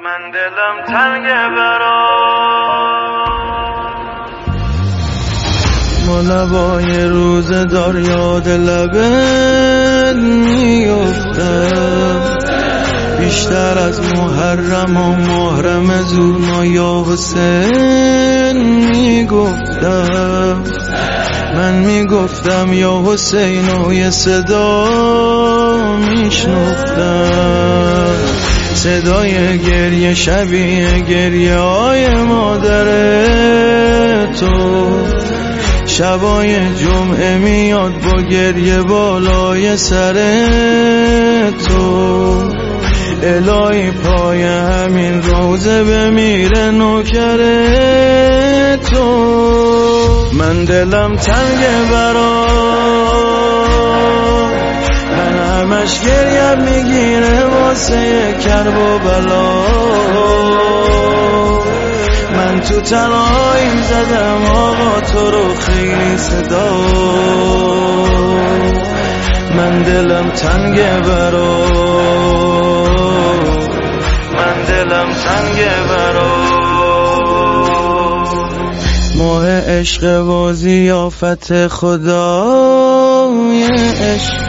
من دلم تنگه برا ما لبای روزدار یاد لبت میفتم بیشتر از محرم و محرم زونا یا حسین میگفتم من میگفتم یا حسین و یه صدا میشنفتم صدای گریه شبیه گریه های مادر تو شبای جمعه میاد با گریه بالای سر تو الهی پای همین روزه بمیره نوکر تو من دلم تنگه برا من همش گریم میگیره واسه کرب و بلا من تو تنهایی زدم آقا تو رو خیلی صدا من دلم تنگه برا من دلم تنگه برا ماه عشق و ضیافت خدای عشق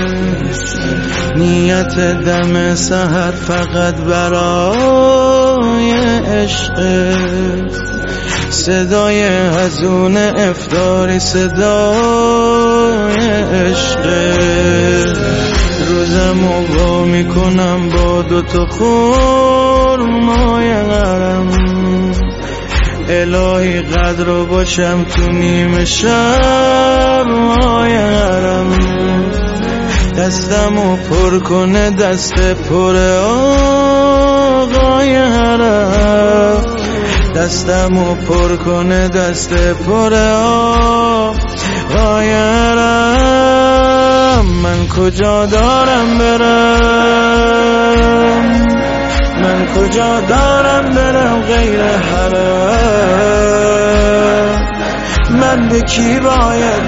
نیت دم سحر فقط برای عشق صدای حزون افطاری صدای عشق روزمو با میکنم با دوتا خرمای غرم الهی قدر رو باشم تو نیمه شب مای غرم دستمو پر کنه دست پر آقای حرم دستمو پر کنه دست پر آقای حرم من کجا دارم برم من کجا دارم برم غیر حرم من به کی باید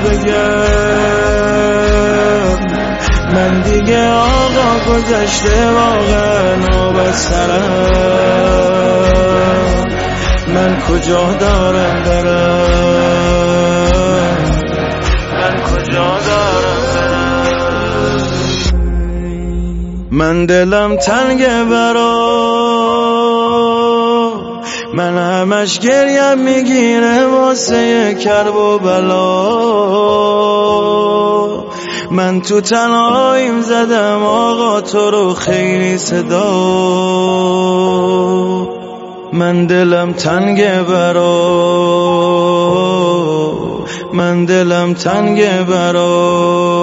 بگم من دیگه آقا گذشته واقعا و سرم من کجا دارم برم من کجا دارم برم من دلم تنگه برا من همش گریم میگیره واسه کرب و بلا من تو تنهاییم زدم آقا تو رو خیلی صدا من دلم تنگه برا من دلم تنگه برا